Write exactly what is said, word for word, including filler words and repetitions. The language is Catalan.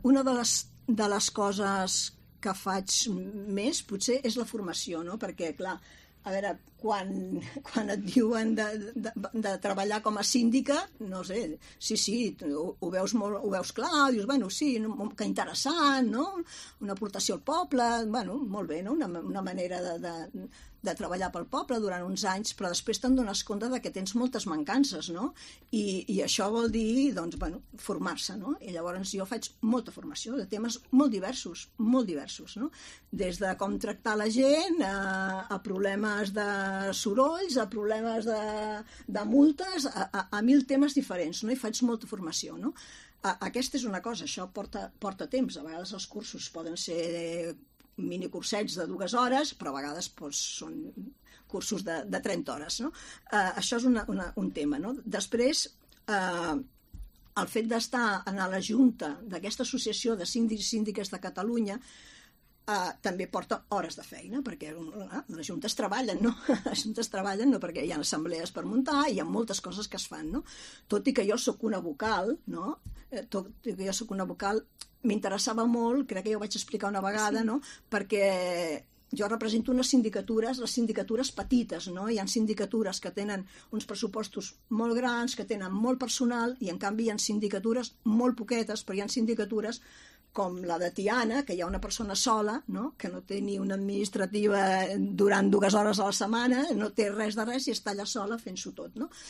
una de les, de les coses que faig més, potser, és la formació, no? Perquè, clar, a veure, quan, quan et diuen de, de, de treballar com a síndica, no sé, sí, sí, ho, ho, veus, molt, ho veus clar, dius, bueno, sí, que interessant, no? Una aportació al poble, bueno, molt bé, no? Una, una manera de, de, de treballar pel poble durant uns anys, però després te'n dones compte de que tens moltes mancances, no? I, i això vol dir, doncs, bueno, formar-se, no? I llavors jo faig molta formació de temes molt diversos, molt diversos, no? Des de com tractar la gent, a, a problemes de sorolls, a problemes de, de multes, a, a, a mil temes diferents, no? I faig molta formació, no? A, aquesta és una cosa, això porta, porta temps. A vegades els cursos poden ser minicursets de dues hores, però a vegades doncs, són cursos de, de trenta hores, no? Uh, això és una, una, un tema, no? Després, uh, el fet d'estar a la junta d'aquesta associació de síndics i síndiques de Catalunya uh, també porta hores de feina, perquè uh, les juntes treballen, no? Les juntes treballen, no? Perquè hi ha assemblees per muntar, hi ha moltes coses que es fan, no? Tot i que jo sóc una vocal, no? Tot i que jo sóc una vocal, m'interessava molt, crec que ja ho vaig explicar una vegada, sí. No? Perquè jo represento unes sindicatures, les sindicatures petites, no? Hi ha sindicatures que tenen uns pressupostos molt grans, que tenen molt personal, i en canvi hi ha sindicatures molt poquetes, però hi ha sindicatures com la de Tiana, que hi ha una persona sola, no? Que no té ni una administrativa durant dues hores a la setmana, no té res de res i està allà sola fent-s'ho tot, no?